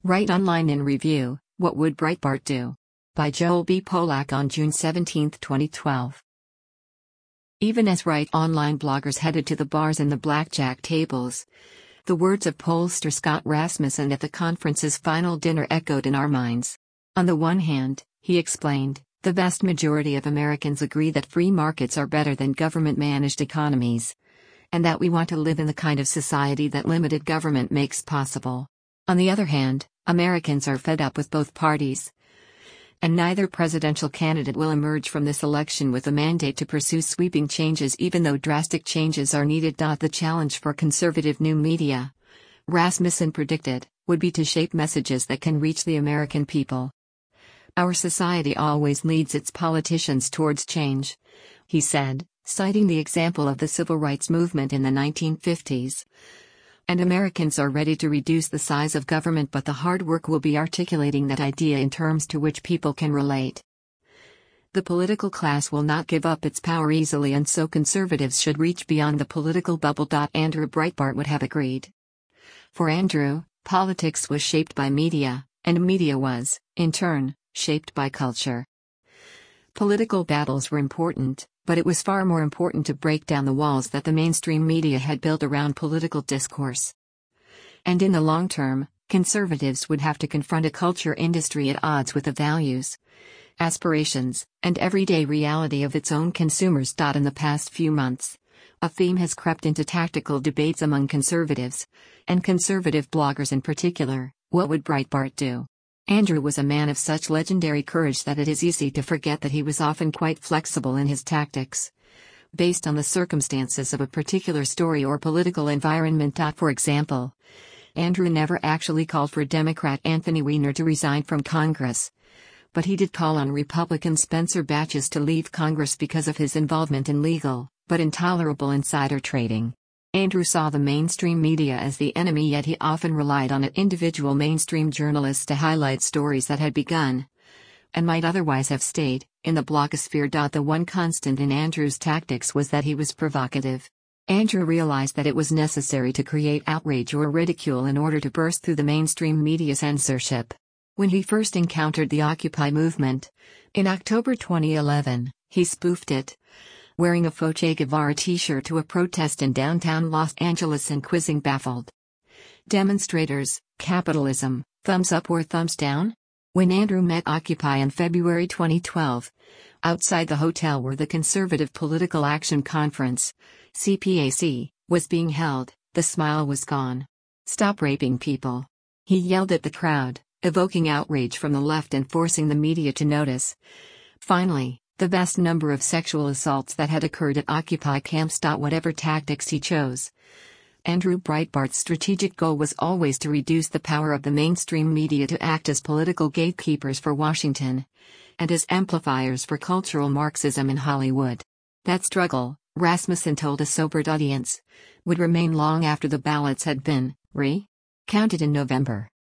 Write online in review, What Would Breitbart Do? By Joel B. Polak on June 17, 2012. Even as Write online bloggers headed to the bars and the blackjack tables, the words of pollster Scott Rasmussen at the conference's final dinner echoed in our minds. On the one hand, he explained, the vast majority of Americans agree that free markets are better than government-managed economies, and that we want to live in the kind of society that limited government makes possible. On the other hand, Americans are fed up with both parties, and neither presidential candidate will emerge from this election with a mandate to pursue sweeping changes, even though drastic changes are needed. The challenge for conservative new media, Rasmussen predicted, would be to shape messages that can reach the American people. Our society always leads its politicians towards change, he said, citing the example of the civil rights movement in the 1950s. And Americans are ready to reduce the size of government, but the hard work will be articulating that idea in terms to which people can relate. The political class will not give up its power easily, and so conservatives should reach beyond the political bubble. Andrew Breitbart would have agreed. For Andrew, politics was shaped by media, and media was, in turn, shaped by culture. Political battles were important, but it was far more important to break down the walls that the mainstream media had built around political discourse. And in the long term, conservatives would have to confront a culture industry at odds with the values, aspirations, and everyday reality of its own consumers. In the past few months, a theme has crept into tactical debates among conservatives, and conservative bloggers in particular: what would Breitbart do? Andrew was a man of such legendary courage that it is easy to forget that he was often quite flexible in his tactics, based on the circumstances of a particular story or political environment. For example, Andrew never actually called for Democrat Anthony Weiner to resign from Congress, but he did call on Republican Spencer Bachus to leave Congress because of his involvement in legal, but intolerable insider trading. Andrew saw the mainstream media as the enemy, yet he often relied on individual mainstream journalists to highlight stories that had begun, and might otherwise have stayed, in the blogosphere. The one constant in Andrew's tactics was that he was provocative. Andrew realized that it was necessary to create outrage or ridicule in order to burst through the mainstream media censorship. When he first encountered the Occupy movement, in October 2011, he spoofed it, wearing a Che Guevara t-shirt to a protest in downtown Los Angeles and quizzing baffled demonstrators, capitalism, thumbs up or thumbs down? When Andrew met Occupy in February 2012, outside the hotel where the Conservative Political Action Conference, CPAC, was being held, the smile was gone. Stop raping people, he yelled at the crowd, evoking outrage from the left and forcing the media to notice. Finally, the vast number of sexual assaults that had occurred at Occupy camps. Whatever tactics he chose, Andrew Breitbart's strategic goal was always to reduce the power of the mainstream media to act as political gatekeepers for Washington, and as amplifiers for cultural Marxism in Hollywood. That struggle, Rasmussen told a sobered audience, would remain long after the ballots had been recounted in November.